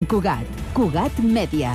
Cugat. Cugat Mèdia.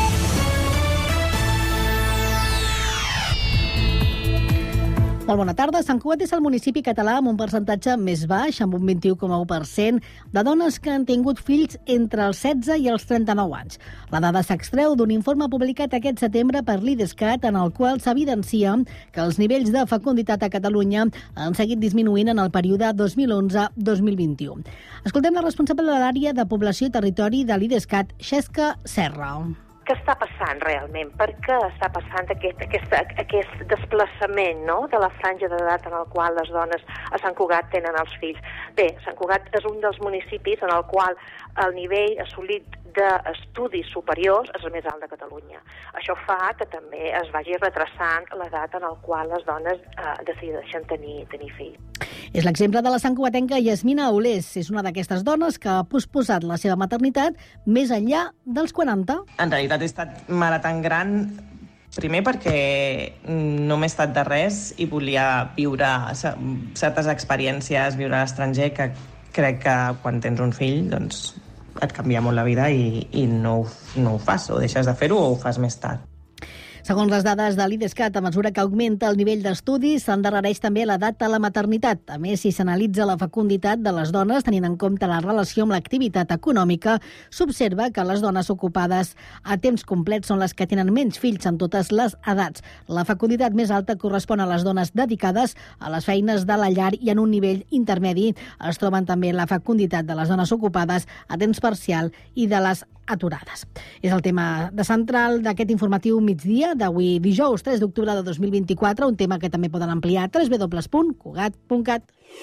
Molt bona tarda. Sant Cugat és el municipi català amb un percentatge més baix, amb un 21,1%, de dones que han tingut fills entre els 16 i els 39 anys. La dada s'extreu d'un informe publicat aquest setembre per l'IDESCAT, en el qual s'evidencia que els nivells de fecunditat a Catalunya han seguit disminuint en el període 2011-2021. Escoltem la responsable de l'àrea de població i territori de l'IDESCAT, Xesca Serra. Què està passant realment? Per què està passant aquest desplaçament, no?, de la franja d'edat en el qual les dones a Sant Cugat tenen els fills? Bé, Sant Cugat és un dels municipis en el qual el nivell assolit d'estudis superiors és el més alt de Catalunya. Això fa que també es vagi retrasant l'edat en el qual les dones decideixen tenir fills. És l'exemple de la santcugatenca Yasmina Olés. És una d'aquestes dones que ha posposat la seva maternitat més enllà dels 40. En realitat he estat mare tan gran, primer perquè no m'he estat de res i volia viure certes experiències, viure a l'estranger, que crec que quan tens un fill doncs, et canvia molt la vida i no ho fas, o deixes de fer-ho o ho fas més tard. Segons les dades de l'IDESCAT, a mesura que augmenta el nivell d'estudis, s'endarrereix també l'edat a la maternitat. A més, si s'analitza la fecunditat de les dones, tenint en compte la relació amb l'activitat econòmica, s'observa que les dones ocupades a temps complet són les que tenen menys fills en totes les edats. La fecunditat més alta correspon a les dones dedicades a les feines de la llar i en un nivell intermedi es troben també la fecunditat de les dones ocupades a temps parcial i de les aturades. És el tema de central d'aquest informatiu migdia d'avui dijous 3 d'octubre de 2024, un tema que també poden ampliar a www.cugat.cat.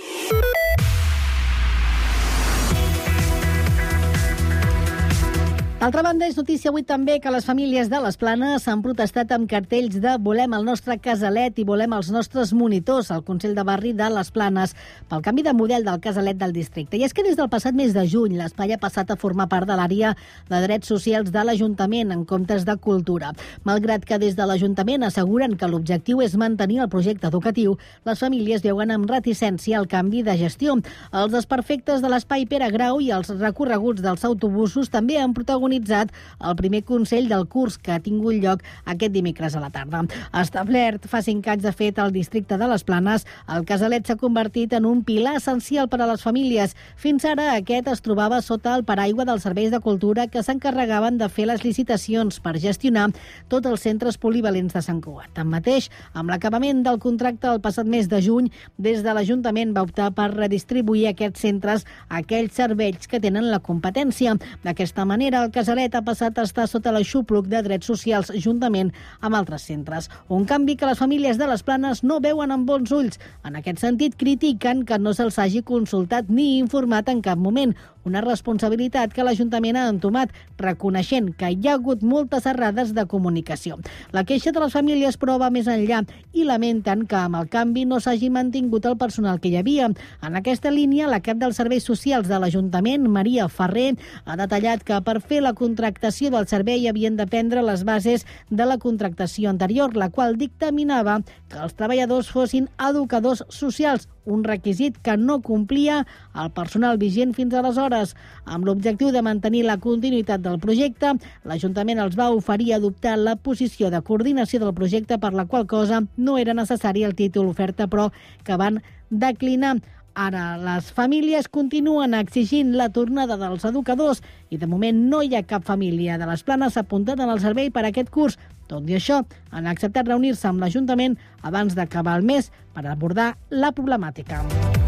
D'altra banda, és notícia avui també que les famílies de les Planes han protestat amb cartells de volem el nostre casalet i volem els nostres monitors al Consell de Barri de les Planes pel canvi de model del casalet del districte. I és que des del passat mes de juny l'espai ha passat a formar part de l'àrea de drets socials de l'Ajuntament en comptes de cultura. Malgrat que des de l'Ajuntament asseguren que l'objectiu és mantenir el projecte educatiu, les famílies veuen amb reticència el canvi de gestió. Els desperfectes de l'espai Pere Grau i els recorreguts dels autobusos també han protagonitzat el primer consell del curs que ha tingut lloc aquest dimecres a la tarda. Establert fa 5 anys de fet al districte de les Planes, el casalet s'ha convertit en un pilar essencial per a les famílies. Fins ara aquest es trobava sota el paraigua dels serveis de cultura que s'encarregaven de fer les licitacions per gestionar tots els centres polivalents de Sant Cugat. Tanmateix, amb l'acabament del contracte el passat mes de juny, des de l'Ajuntament va optar per redistribuir aquests centres a aquells serveis que tenen la competència. D'aquesta manera, el casalet ha passat a estar sota l'aixopluc de drets socials juntament amb altres centres. Un canvi que les famílies de les Planes no veuen amb bons ulls. En aquest sentit, critiquen que no se'ls hagi consultat ni informat en cap moment. Una responsabilitat que l'Ajuntament ha entomat, reconeixent que hi ha hagut moltes errades de comunicació. La queixa de les famílies però va més enllà i lamenten que amb el canvi no s'hagi mantingut el personal que hi havia. En aquesta línia, la cap dels serveis socials de l'Ajuntament, Maria Ferrer, ha detallat que per fer la contractació del servei havien de prendre les bases de la contractació anterior, la qual dictaminava que els treballadors fossin educadors socials, un requisit que no complia el personal vigent fins aleshores. Amb l'objectiu de mantenir la continuïtat del projecte, l'Ajuntament els va oferir adoptar la posició de coordinació del projecte, per la qual cosa no era necessari el títol oferta, però que van declinar. Ara les famílies continuen exigint la tornada dels educadors i de moment no hi ha cap família de les Planes apuntada en el servei per a aquest curs. Tot i això, han acceptat reunir-se amb l'Ajuntament abans d'acabar el mes per abordar la problemàtica.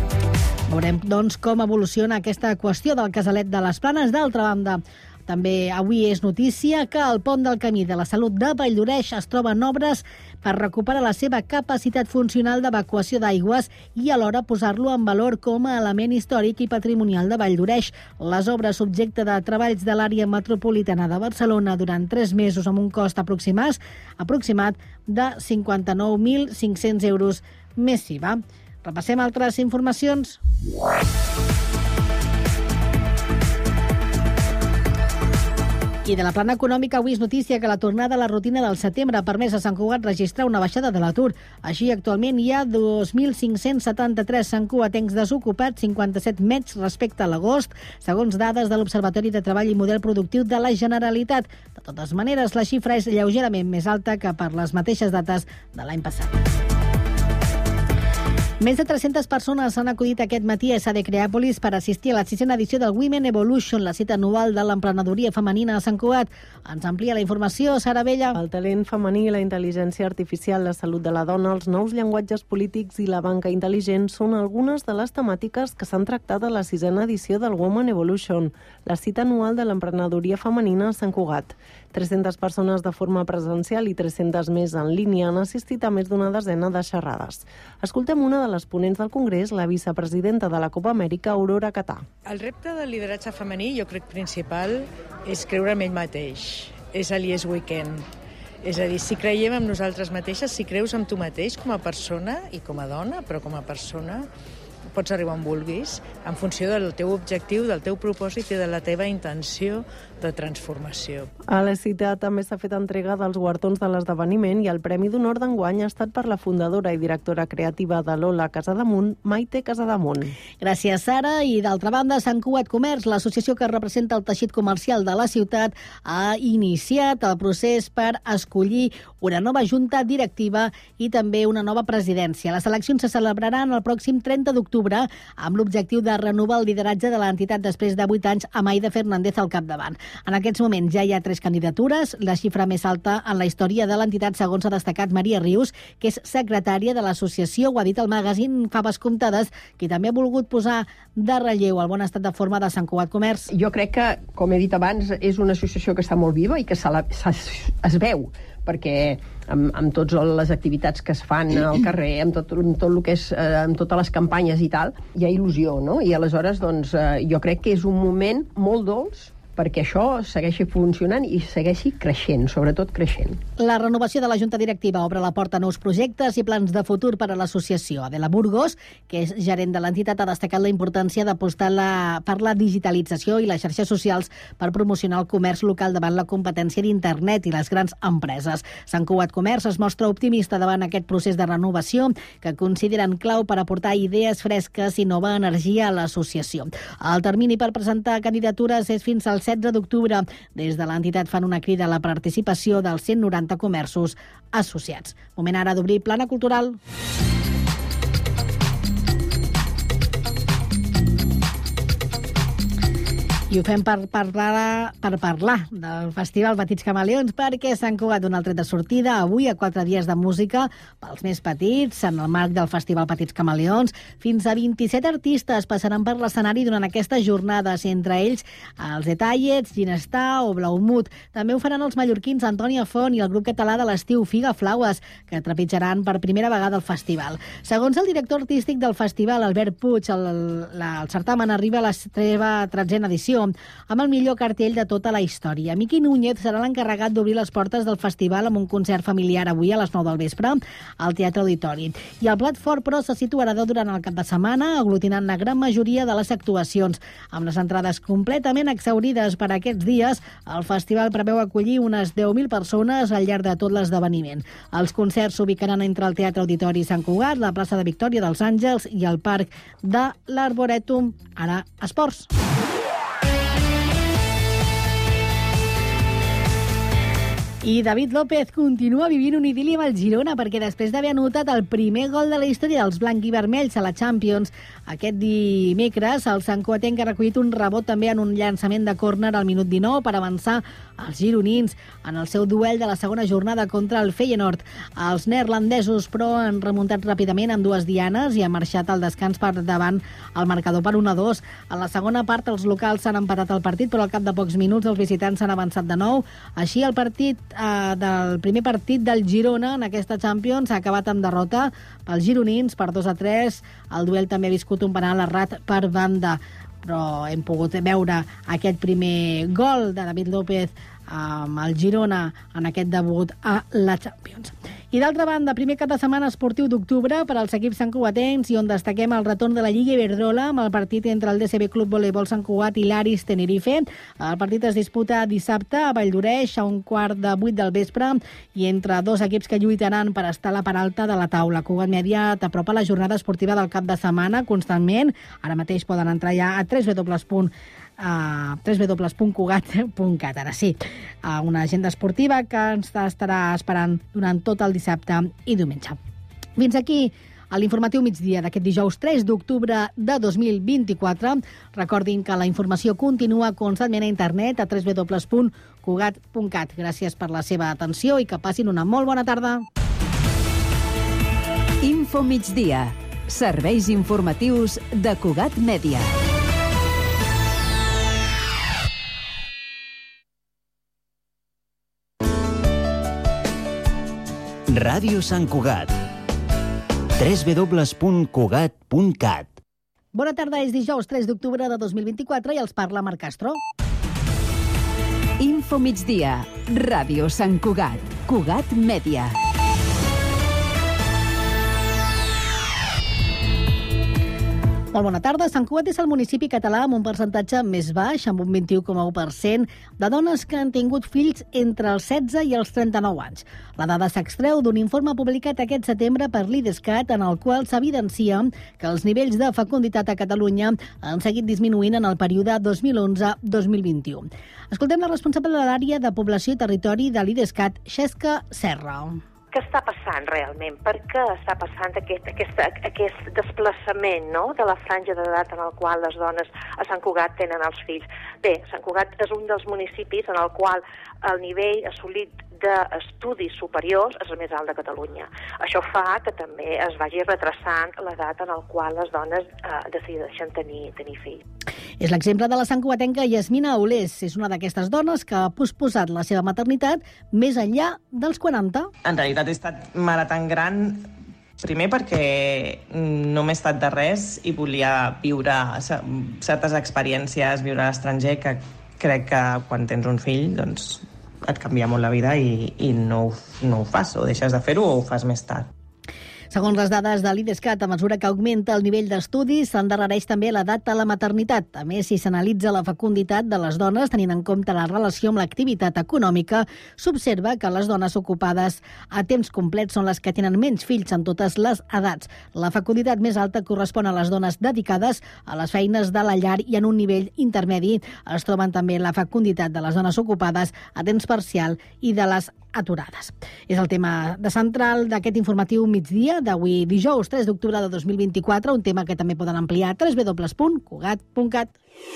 Veurem, doncs, com evoluciona aquesta qüestió del casalet de les Planes. D'altra banda, també avui és notícia que el pont del Camí de la Salut de Valldoreix es troba en obres per recuperar la seva capacitat funcional d'evacuació d'aigües i alhora posar-lo en valor com a element històric i patrimonial de Valldoreix. Les obres subjecte de treballs de l'àrea metropolitana de Barcelona durant 3 mesos amb un cost aproximat de 59.500 euros més IVA. Repassem altres informacions. I de la plana econòmica, avui és notícia que la tornada a la rutina del setembre ha permès a Sant Cugat registrar una baixada de l'atur. Així, actualment hi ha 2.573 santcugatencs desocupats, 57 menys respecte a l'agost, segons dades de l'Observatori de Treball i Model Productiu de la Generalitat. De totes maneres, la xifra és lleugerament més alta que per les mateixes dates de l'any passat. Més de 300 persones han acudit aquest matí a SADE Creàpolis per assistir a la 6a edició del Women Evolution, la cita anual de l'emprenedoria femenina a Sant Cugat. Ens amplia la informació, Sara Bella. El talent femení, la intel·ligència artificial, la salut de la dona, els nous llenguatges polítics i la banca intel·ligent són algunes de les temàtiques que s'han tractat a la 6a edició del Women Evolution, la cita anual de l'emprenedoria femenina a Sant Cugat. 300 persones de forma presencial i 300 més en línia han assistit a més d'una desena de xerrades. Escoltem una de les ponents del Congrés, la vicepresidenta de la Copa Amèrica, Aurora Catà. El repte del lideratge femení, jo crec principal, és creure en ell mateix. És el Yes We Can. És a dir, si creiem en nosaltres mateixes, si creus en tu mateix com a persona i com a dona, però com a persona, pots arribar on vulguis, en funció del teu objectiu, del teu propòsit i de la teva intenció de transformació. A la cita també s'ha fet entrega dels guardons de l'esdeveniment i el Premi d'Honor d'enguany ha estat per la fundadora i directora creativa de Lola Casademunt, Maite Casademunt. Gràcies, Sara. I d'altra banda, Sant Cugat Comerç, l'associació que representa el teixit comercial de la ciutat, ha iniciat el procés per escollir una nova junta directiva i també una nova presidència. Les eleccions se celebraran el pròxim 30 d'octubre amb l'objectiu de renovar el lideratge de l'entitat després de 8 anys amb Aida Fernández al capdavant. En aquests moments ja hi ha 3 candidatures, la xifra més alta en la història de l'entitat, segons ha destacat Maria Rius, que és secretària de l'associació. Ho ha dit el magazín Faves Comptades, qui també ha volgut posar de relleu el bon estat de forma de Sant Cugat Comerç. Jo crec que, com he dit abans, és una associació que està molt viva i que es veu, perquè amb totes les activitats que es fan al carrer, amb tot el que és, amb totes les campanyes i tal, hi ha il·lusió, no? I aleshores, doncs, jo crec que és un moment molt dolç perquè això segueixi funcionant i segueixi creixent, sobretot creixent. La renovació de la Junta Directiva obre la porta a nous projectes i plans de futur per a l'associació. Adela Burgos, que és gerent de l'entitat, ha destacat la importància d'apostar per la digitalització i les xarxes socials per promocionar el comerç local davant la competència d'internet i les grans empreses. Sant Cugat Comerç es mostra optimista davant aquest procés de renovació que consideren clau per aportar idees fresques i nova energia a l'associació. El termini per presentar candidatures és fins al 16 d'octubre. Des de l'entitat fan una crida a la participació dels 190 comerços associats. Moment ara d'obrir Plana Cultural. I ho fem per parlar del Festival Petits Camaleons, perquè s'han Cugat un altre de sortida avui a 4 dies de música pels més petits en el marc del Festival Petits Camaleons. Fins a 27 artistes passaran per l'escenari durant aquestes jornades, entre ells els Detallets, Ginestar o Blaumut. També ho faran els mallorquins Antònia Font i el grup català de l'estiu Figa Flaues, que trepitjaran per primera vegada el festival. Segons el director artístic del festival, Albert Puig, el certamen arriba a la seva 13a edició, amb el millor cartell de tota la història. Miqui Núñez serà l'encarregat d'obrir les portes del festival amb un concert familiar avui a les 9 del vespre al Teatre Auditori. I el plat fort, però, se situarà durant el cap de setmana, aglutinant la gran majoria de les actuacions. Amb les entrades completament exhaurides per aquests dies, el festival preveu acollir unes 10.000 persones al llarg de tot l'esdeveniment. Els concerts s'ubicaran entre el Teatre Auditori Sant Cugat, la plaça de Victòria dels Àngels i el Parc de l'Arborètum. Ara, esports. I David López continua vivint un idili amb el Girona, perquè després d'haver anotat el primer gol de la història dels blanc i vermells a la Champions aquest dimecres, el santcugatenc ha recollit un rebot també en un llançament de córner al minut 19 per avançar els gironins en el seu duel de la segona jornada contra el Feyenoord. Els neerlandesos, però, han remuntat ràpidament amb 2 dianes i han marxat al descans per davant el marcador per 1-2. En la segona part, els locals s'han empatat el partit, però al cap de pocs minuts els visitants s'han avançat de nou. Així, el partit del primer partit del Girona en aquesta Champions ha acabat amb derrota pels gironins per 2-3. El duel també ha viscut un penal errat per banda, però hem pogut veure aquest primer gol de David López amb el Girona en aquest debut a la Champions. I d'altra banda, primer cap de setmana esportiu d'octubre per als equips santcugatencs i on destaquem el retorn de la Lliga Iberdrola amb el partit entre el DCB Club Voleibol Sant Cugat i l'Aris Tenerife. El partit es disputa dissabte a Valldoreix a 7:15 del vespre i entre dos equips que lluitaran per estar a la part alta de la taula. Cugat Mèdia t'apropa la jornada esportiva del cap de setmana constantment. Ara mateix poden entrar ja a www.cugat.cat. Ara sí, una agenda esportiva que ens estarà esperant durant tot el dissabte i diumenge. Fins aquí l'informatiu migdia d'aquest dijous 3 d'octubre de 2024. Recordin que la informació continua constantment a internet a www.cugat.cat. Gràcies per la seva atenció i que passin una molt bona tarda. Info migdia. Serveis informatius de Cugat Mèdia. Ràdio Sant Cugat. www.cugat.cat. Bona tarda, és dijous 3 d'octubre de 2024 i els parla Marc Castro. Info migdia. Ràdio Sant Cugat. Cugat Mèdia. Molt bona tarda. Sant Cugat és el municipi català amb un percentatge més baix, amb un 21,1% de dones que han tingut fills entre els 16 i els 39 anys. La dada s'extreu d'un informe publicat aquest setembre per l'IDESCAT, en el qual s'evidencia que els nivells de fecunditat a Catalunya han seguit disminuint en el període 2011-2021. Escoltem la responsable de l'àrea de població i territori de l'IDESCAT, Xesca Serra. Què està passant realment? Per què està passant aquest desplaçament, no?, de la franja d'edat en el qual les dones a Sant Cugat tenen els fills? Bé, Sant Cugat és un dels municipis en el qual el nivell assolit d'estudis superiors és el més alt de Catalunya. Això fa que també es vagi retrasant l'edat en el qual les dones decideixen tenir fills. És l'exemple de la santcugatenca Yasmina Aulés. És una d'aquestes dones que ha posposat la seva maternitat més enllà dels 40. En realitat he estat mare tan gran, primer perquè no m'he estat de res i volia viure certes experiències, viure a l'estranger, que crec que quan tens un fill doncs et canvia molt la vida i no ho fas, o deixes de fer-ho o ho fas més tard. Segons les dades de l'IDESCAT, a mesura que augmenta el nivell d'estudis, s'endarrereix també l'edat de la maternitat. A més, si s'analitza la fecunditat de les dones, tenint en compte la relació amb l'activitat econòmica, s'observa que les dones ocupades a temps complet són les que tenen menys fills en totes les edats. La fecunditat més alta correspon a les dones dedicades a les feines de la llar i en un nivell intermedi es troben també la fecunditat de les dones ocupades a temps parcial i de les aturades. És el tema central d'aquest informatiu migdia d'avui dijous 3 d'octubre de 2024, un tema que també poden ampliar a www.cugat.cat.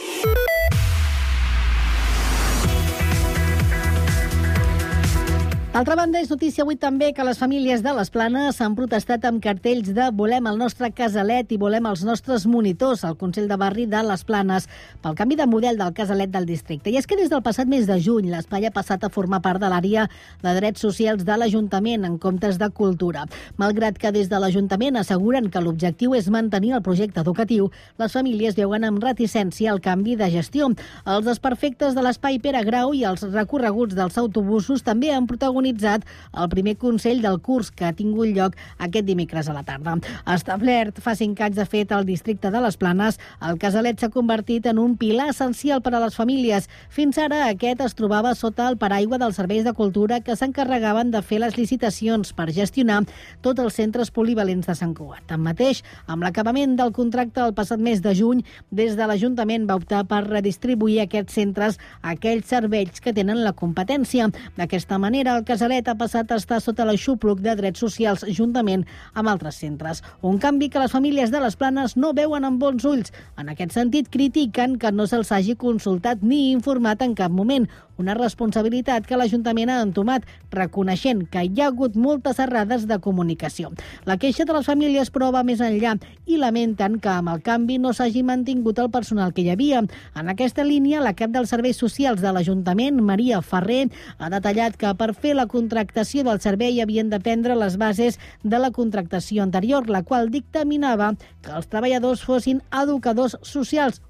D'altra banda, és notícia avui també que les famílies de les Planes han protestat amb cartells de volem el nostre casalet i volem els nostres monitors al Consell de Barri de les Planes pel canvi de model del casalet del districte. I és que des del passat mes de juny l'espai ha passat a formar part de l'àrea de drets socials de l'Ajuntament en comptes de cultura. Malgrat que des de l'Ajuntament asseguren que l'objectiu és mantenir el projecte educatiu, les famílies veuen amb reticència el canvi de gestió. Els desperfectes de l'espai Pere Grau i els recorreguts dels autobusos també han protagonitzat el primer Consell del curs que ha tingut lloc aquest dimecres a la tarda. Establert fa 5 anys de fet al districte de les Planes, el casalet s'ha convertit en un pilar essencial per a les famílies. Fins ara aquest es trobava sota el paraigua dels serveis de cultura que s'encarregaven de fer les licitacions per gestionar tots els centres polivalents de Sant Cugat. Tanmateix, amb l'acabament del contracte el passat mes de juny, des de l'Ajuntament va optar per redistribuir aquests centres a aquells serveis que tenen la competència. D'aquesta manera, el casalet ha passat a estar sota l'aixopluc de drets socials juntament amb altres centres. Un canvi que les famílies de les Planes no veuen amb bons ulls. En aquest sentit, critiquen que no se'ls hagi consultat ni informat en cap moment. Una responsabilitat que l'Ajuntament ha entomat, reconeixent que hi ha hagut moltes errades de comunicació. La queixa de les famílies però va més enllà i lamenten que amb el canvi no s'hagi mantingut el personal que hi havia. En aquesta línia, la cap dels serveis socials de l'Ajuntament, Maria Ferrer, ha detallat que per fer la contractació del servei havien de prendre les bases de la contractació anterior, la qual dictaminava que els treballadors fossin educadors socials,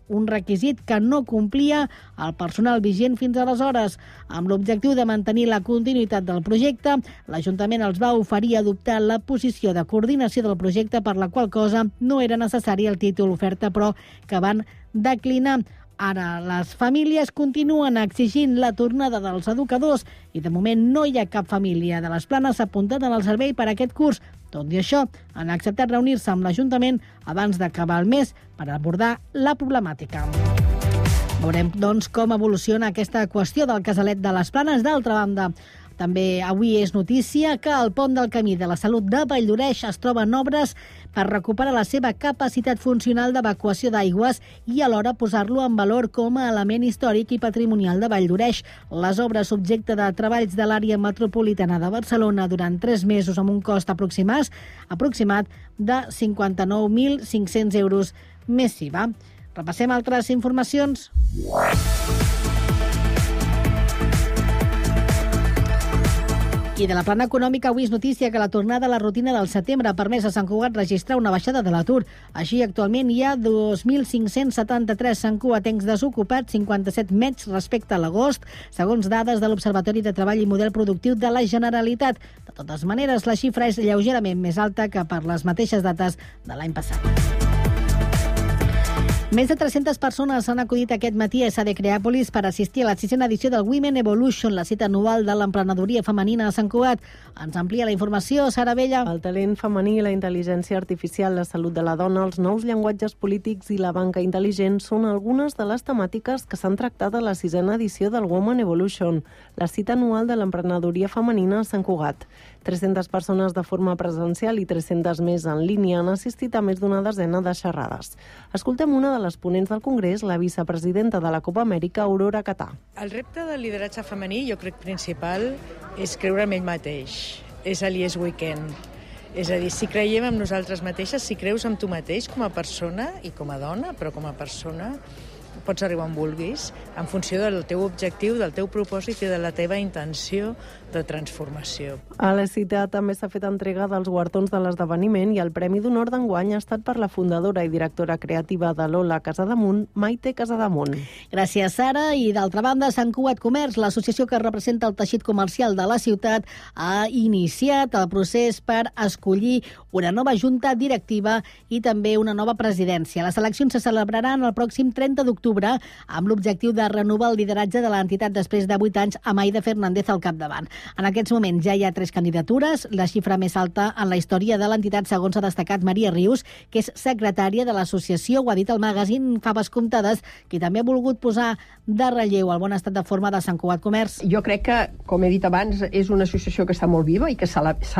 un requisit que no complia el personal vigent fins aleshores. Amb l'objectiu de mantenir la continuïtat del projecte, l'Ajuntament els va oferir adoptar la posició de coordinació del projecte, per la qual cosa no era necessari el títol oferta, però que van declinar. Ara les famílies continuen exigint la tornada dels educadors i de moment no hi ha cap família de les Planes apuntada en el servei per aquest curs. Tot i això, han acceptat reunir-se amb l'Ajuntament abans d'acabar el mes per abordar la problemàtica. Veurem, doncs, com evoluciona aquesta qüestió del casalet de les Planes. D'altra banda, també avui és notícia que el pont del Camí de la Salut de Valldoreix es troba en obres per recuperar la seva capacitat funcional d'evacuació d'aigües i alhora posar-lo en valor com a element històric i patrimonial de Valldoreix. Les obres subjecte de treballs de l'àrea metropolitana de Barcelona durant 3 mesos amb un cost aproximat de 59.500 euros més IVA. Repassem altres informacions. I de la plana econòmica, avui és notícia que la tornada a la rutina del setembre ha permès a Sant Cugat registrar una baixada de l'atur. Així, actualment hi ha 2.573 santcugatencs desocupats, 57 menys respecte a l'agost, segons dades de l'Observatori de Treball i Model Productiu de la Generalitat. De totes maneres, la xifra és lleugerament més alta que per les mateixes dates de l'any passat. Més de 300 persones han acudit aquest matí a SADE Creàpolis per assistir a la 6a edició del Women Evolution, la cita anual de l'emprenedoria femenina a Sant Cugat. Ens amplia la informació, Sara Vella. El talent femení, la intel·ligència artificial, la salut de la dona, els nous llenguatges polítics i la banca intel·ligent són algunes de les temàtiques que s'han tractat a la 6a edició del Women Evolution, la cita anual de l'emprenedoria femenina a Sant Cugat. 300 persones de forma presencial i 300 més en línia han assistit a més d'una desena de xerrades. Escoltem una de les ponents del Congrés, la vicepresidenta de la Copa Amèrica, Aurora Catà. El repte del lideratge femení, jo crec principal, és creure en ell mateix. És el Yes We Can. És a dir, si creiem en nosaltres mateixes, si creus en tu mateix com a persona i com a dona, però com a persona, pots arribar on vulguis, en funció del teu objectiu, del teu propòsit i de la teva intenció de transformació. A la cita també s'ha fet entrega dels guardons de l'esdeveniment i el Premi d'Honor d'enguany ha estat per la fundadora i directora creativa de Lola Casademunt, Maite Casademunt. Gràcies, Sara. I d'altra banda, Sant Cugat Comerç, l'associació que representa el teixit comercial de la ciutat, ha iniciat el procés per escollir una nova junta directiva i també una nova presidència. Les eleccions se celebraran el pròxim 30 d'octubre amb l'objectiu de renovar el lideratge de l'entitat després de 8 anys amb Aida Fernández al capdavant. En aquests moments ja hi ha 3 candidatures, la xifra més alta en la història de l'entitat, segons ha destacat Maria Rius, que és secretària de l'associació. Ho ha dit el magazín Faves Comptades, qui també ha volgut posar de relleu el bon estat de forma de Sant Cugat Comerç. Jo crec que, com he dit abans, és una associació que està molt viva i que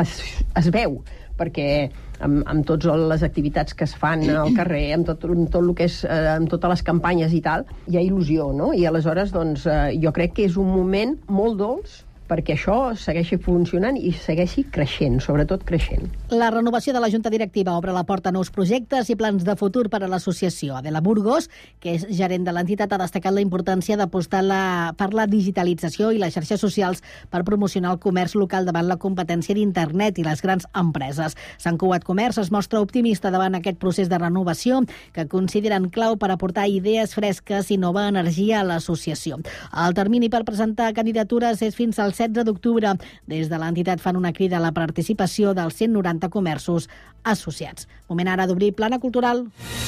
es veu, perquè amb totes les activitats que es fan al carrer, amb tot el que és, amb totes les campanyes i tal, hi ha il·lusió, no? I aleshores, doncs, jo crec que és un moment molt dolç perquè això segueixi funcionant i segueixi creixent, sobretot creixent. La renovació de la Junta Directiva obre la porta a nous projectes i plans de futur per a l'associació. Adela Burgos, que és gerent de l'entitat, ha destacat la importància d'apostar per la digitalització i les xarxes socials per promocionar el comerç local davant la competència d'internet i les grans empreses. Sant Cugat Comerç es mostra optimista davant aquest procés de renovació que consideren clau per aportar idees fresques i nova energia a l'associació. El termini per presentar candidatures és fins al 16 d'octubre. Des de l'entitat fan una crida a la participació dels 190 comerços associats. Moment ara d'obrir plana cultural.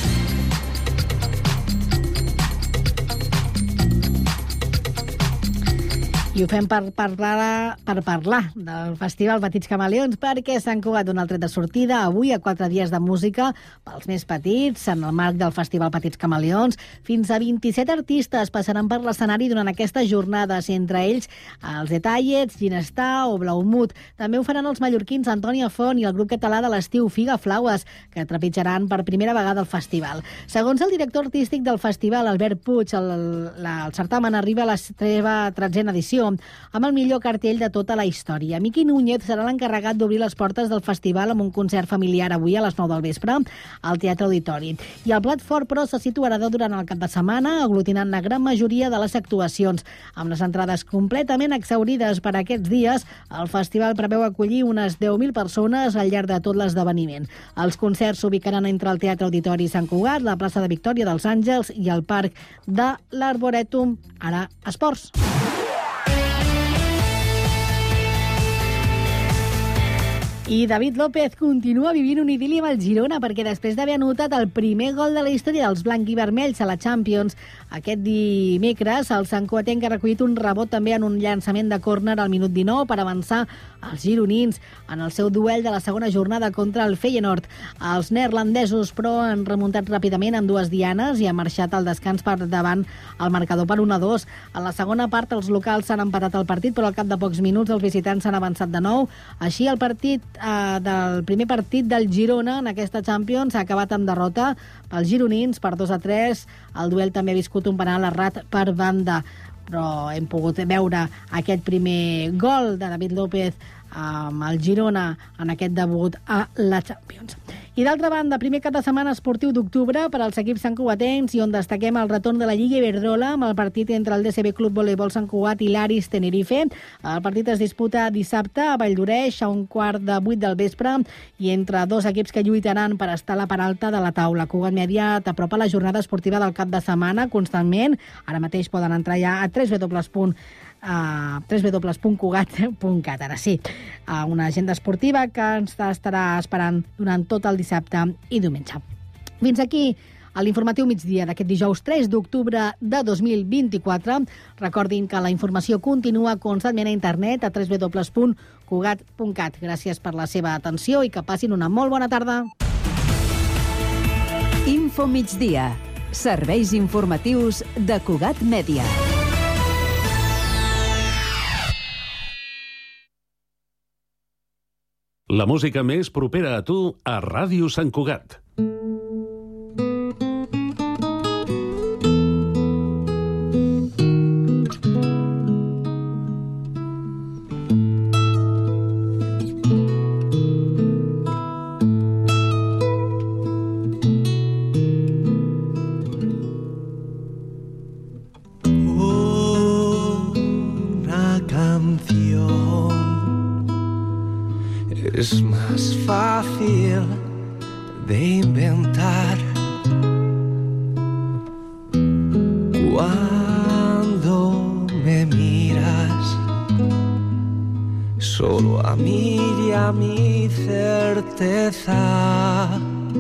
I ho fem per parlar del Festival Petits Camaleons, perquè s'han Cugat un altre de sortida avui a 4 dies de música pels més petits en el marc del Festival Petits Camaleons. Fins a 27 artistes passaran per l'escenari durant aquestes jornades, entre ells els Detallets, Ginestar o Blaumut. També ho faran els mallorquins Antònia Font i el grup català de l'estiu Figa Flaues, que trepitjaran per primera vegada el festival. Segons el director artístic del festival, Albert Puig, el certamen arriba a la seva 13a edició edició, amb el millor cartell de tota la història. Miqui Núñez serà l'encarregat d'obrir les portes del festival amb un concert familiar avui a les 9 del vespre al Teatre Auditori. I el plat fort, però, se situarà durant el cap de setmana, aglutinant la gran majoria de les actuacions. Amb les entrades completament exhaurides per aquests dies, el festival preveu acollir unes 10.000 persones al llarg de tot l'esdeveniment. Els concerts s'ubicaran entre el Teatre Auditori Sant Cugat, la plaça de Victòria dels Àngels i el Parc de l'Arborètum. Ara, esports. I David López continua vivint un idili amb el Girona perquè després d'haver anotat el primer gol de la història dels blanc i vermells a la Champions aquest dimecres, el santcugatenc ha recollit un rebot també en un llançament de córner al minut 19 per avançar els gironins en el seu duel de la segona jornada contra el Feyenoord. Els neerlandesos, però, han remuntat ràpidament amb dues dianes i han marxat al descans per davant el marcador per 1-2. En la segona part, els locals s'han empatat el partit, però al cap de pocs minuts els visitants s'han avançat de nou. Així, el partit del primer partit del Girona en aquesta Champions ha acabat amb derrota pels gironins per 2-3. El duel també ha viscut un penal errat per banda, però hem pogut veure aquest primer gol de David López amb el Girona en aquest debut a la Champions. I d'altra banda, primer cap de setmana esportiu d'octubre per als equips santcugatencs i on destaquem el retorn de la Lliga Iberdrola amb el partit entre el DCB Club Voleibol Sant Cugat i l'Aris Tenerife. El partit es disputa dissabte a Valldoreix a 7:15 del vespre i entre dos equips que lluitaran per estar a la part alta de la taula. Cugat Media t'apropa la jornada esportiva del cap de setmana constantment. Ara mateix poden entrar ja a www.cugat.cat. Ara sí, una agenda esportiva que ens estarà esperant durant tot el dissabte i diumenge. Fins aquí l'informatiu migdia d'aquest dijous 3 d'octubre de 2024. Recordin que la informació continua constantment a internet a www.cugat.cat. Gràcies per la seva atenció i que passin una molt bona tarda. Info migdia. Serveis informatius de Cugat Mèdia. La música més propera a tu a Ràdio Sant Cugat. Es más fácil de inventar cuando me miras solo a mí y a mi certeza.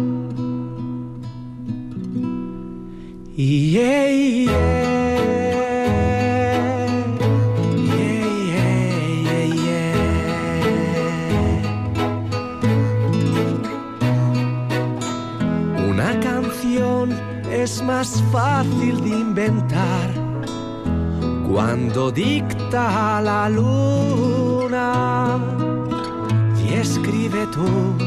Es más fácil de inventar cuando dicta la luna y escribe tu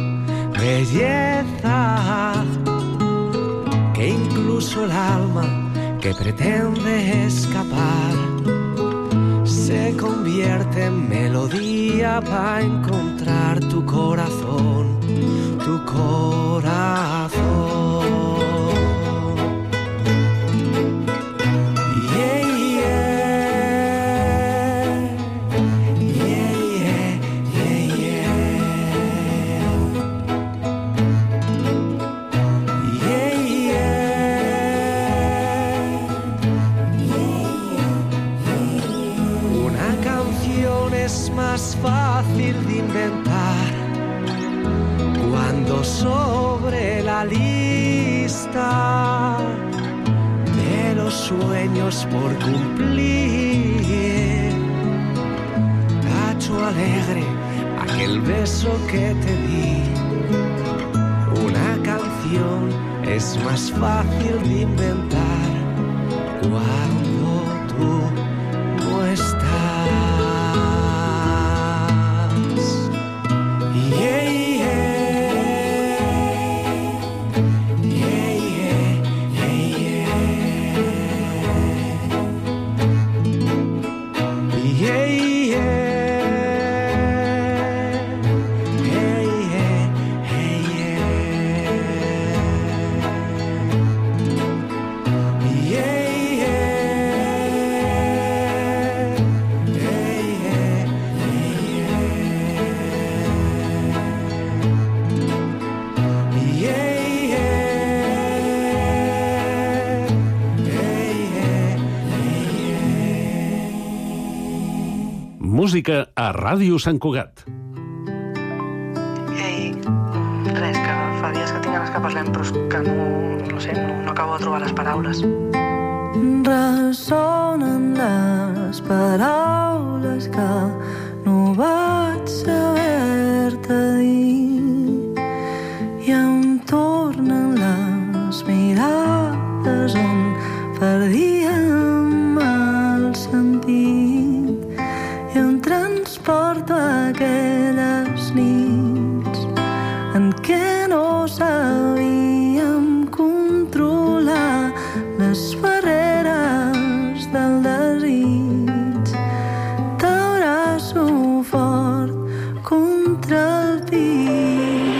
belleza, que incluso el alma que pretende escapar se convierte en melodía para encontrar tu corazón, tu corazón. Más fácil de inventar cuando sobre la lista de los sueños por cumplir tacho alegre aquel beso que te di. Una canción es más fácil de inventar cuando tú no estás. Música a Ràdio Sant Cugat. Ei, res, que fa dies que tinc ganes que parlem, però és que no acabo de trobar les paraules. Ressonen les paraules que no vaig saber-te dir i em tornen les mirades on perdíem el sentit i em transporto a aquelles nits en què no sabíem controlar les barreres del desig. T'abraço fort contra el pit.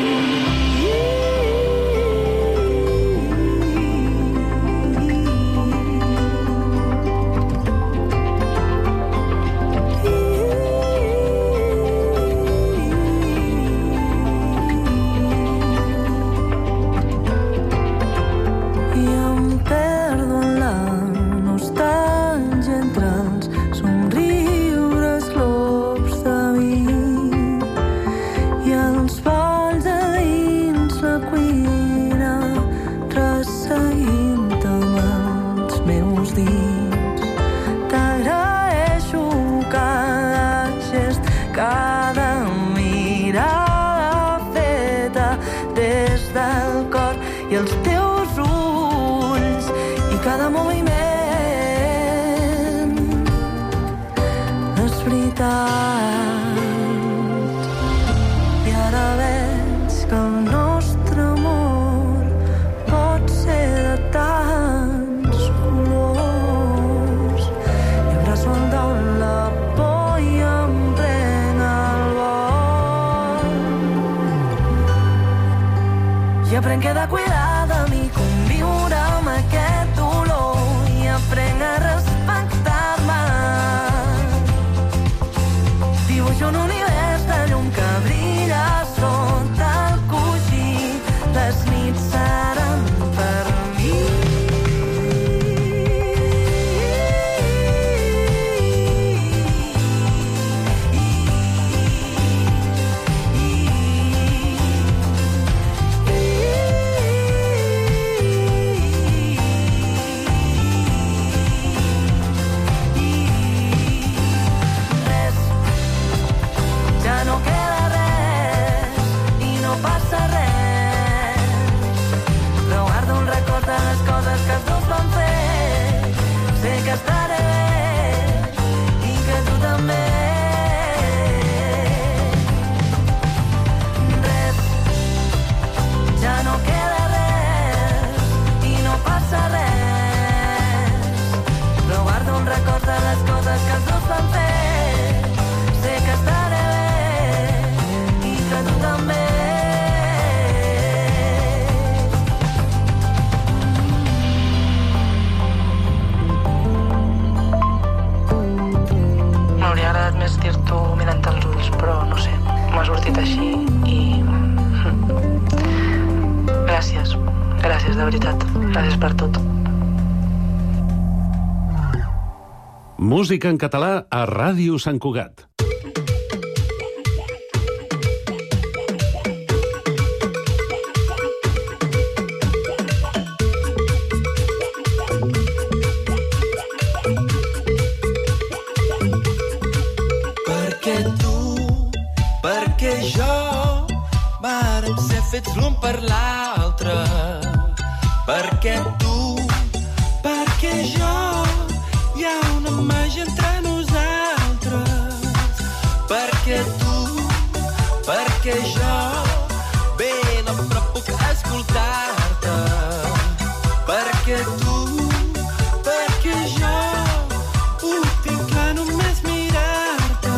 I els teus ulls i cada moviment és veritat. I ara veig que el nostre amor pot ser de tants colors. I abraço el dol, la por i em prenc el vol. I aprenc que he de cuidar de mi, conviure amb aquest dolor i aprenc a respectar-me. Dibuixo un univers de llum que brilla sota el coixí. Les nits seran per mi. Gràcies, de veritat. Gràcies per tot. Música en català a Ràdio Sant Cugat. Perquè tu, perquè jo vàrem ser fets l'un per l'altre. Perquè tu, perquè jo, hi ha una màgia entre nosaltres. Perquè tu, perquè jo, ben a prop puc escoltar-te. Perquè tu, perquè jo, ho tinc clar només mirar-te.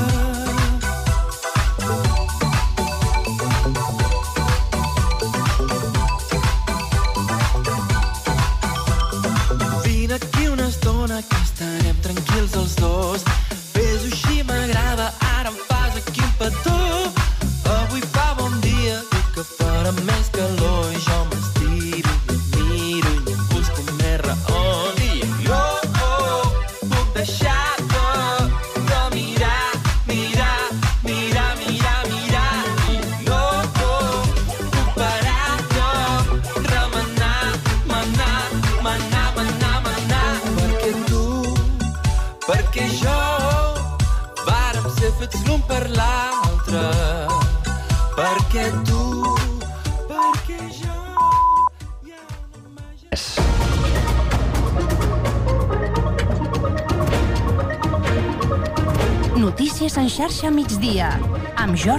tots l'un per l'altre, perquè tu, perquè jo... Notícies en xarxa migdia, amb Jordi